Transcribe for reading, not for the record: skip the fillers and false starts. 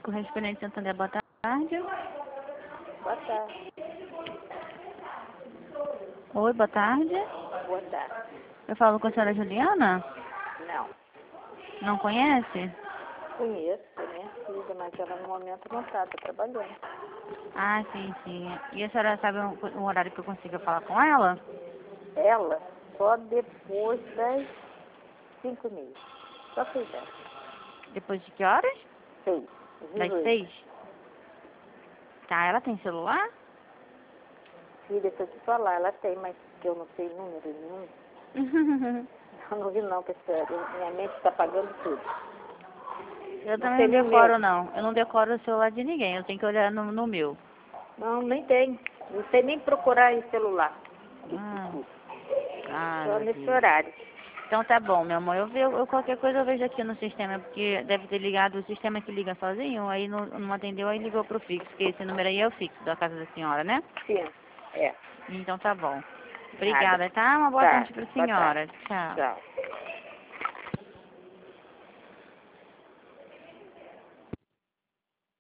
Correspondente Santander, boa tarde. Boa tarde. Oi, boa tarde. Boa tarde. Eu falo com a senhora Juliana? Não. Não conhece? Conheço, é minha filha, mas ela no momento não está trabalhando. Ah, sim, sim. E a senhora sabe um horário que eu consiga falar com ela? Ela só depois das 5h30. Só quiser. Depois de que horas? 6. Das 6? Tá, ela tem celular? Filha, se eu te falar, ela tem, mas que eu não sei número nenhum. Eu não vi não, que minha mente está pagando tudo. Eu Não também sei não nem decoro, meu. não. Eu não decoro o celular de ninguém. Eu tenho que olhar no meu. Não, nem tem. Não sei nem procurar em celular. Só Meu nesse Deus. horário. Então tá bom, meu amor. Eu qualquer coisa eu vejo aqui no sistema, porque deve ter ligado o sistema que liga sozinho, aí não atendeu, aí ligou pro fixo, porque esse número aí é o fixo da casa da senhora, né? Sim, é. Então tá bom. Nada. Obrigada, tá? Uma boa Tá, tarde pra boa tarde. senhora. Tchau. Tchau.